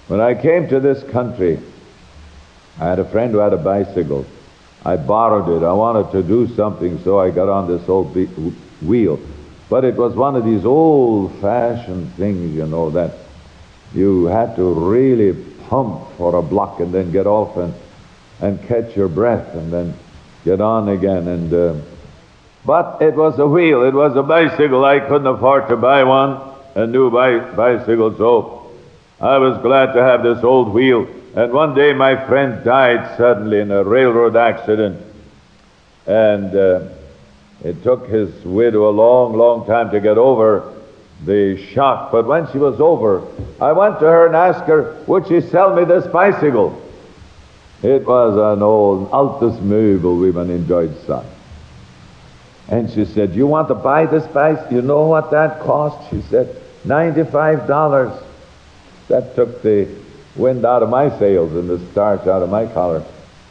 When I came to this country, I had a friend who had a bicycle. I borrowed it. I wanted to do something, so I got on this old wheel. But it was one of these old-fashioned things, that you had to really pump for a block and then get off and catch your breath and then get on again. But it was a wheel. It was a bicycle. I couldn't afford to buy one, a new bicycle, so I was glad to have this old wheel. And one day my friend died suddenly in a railroad accident. And it took his widow a long, long time to get over the shock. But when she was over, I went to her and asked her, would she sell me this bicycle? It was an old Altus Möbel women enjoyed son. And she said, you want to buy this bicycle? You know what that cost? She said, $95. That took the wind out of my sails and the starch out of my collar.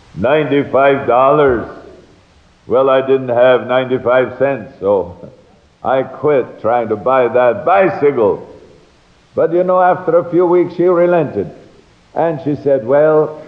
$95. Well, I didn't have 95 cents, so I quit trying to buy that bicycle. But after a few weeks she relented. And she said, well,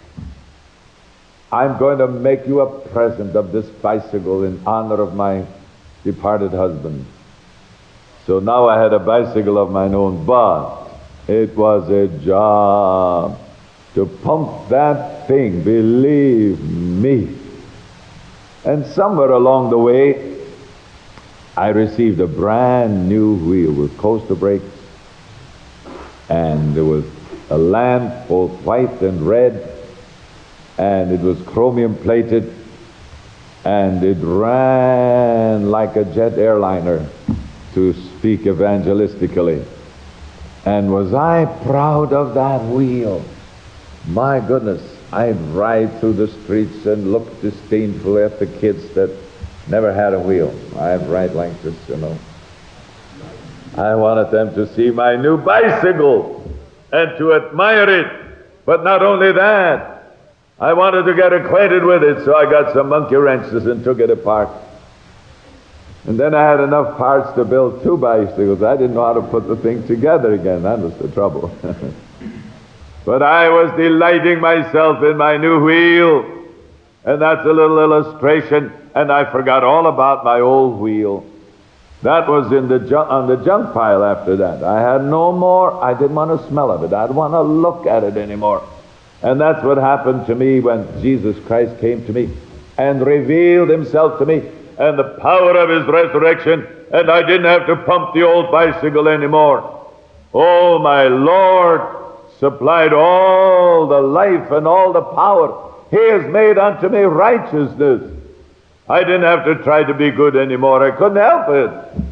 I'm going to make you a present of this bicycle in honor of my departed husband. So now I had a bicycle of my own, but it was a job to pump that thing, believe me. And somewhere along the way, I received a brand new wheel with coaster brakes, and there was a lamp, both white and red, and it was chromium plated, and it ran like a jet airliner, to speak evangelistically. And was I proud of that wheel? My goodness, I'd ride through the streets and look disdainfully at the kids that never had a wheel. I'd ride like this, I wanted them to see my new bicycle and to admire it. But not only that, I wanted to get acquainted with it, so I got some monkey wrenches and took it apart. And then I had enough parts to build two bicycles. I didn't know how to put the thing together again. That was the trouble. But I was delighting myself in my new wheel. And that's a little illustration. And I forgot all about my old wheel. That was on the junk pile after that. I had no more. I didn't want to smell of it. I didn't want to look at it anymore. And that's what happened to me when Jesus Christ came to me and revealed himself to me and the power of his resurrection, and I didn't have to pump the old bicycle anymore. Oh, my Lord supplied all the life and all the power. He has made unto me righteousness. I didn't have to try to be good anymore. I couldn't help it.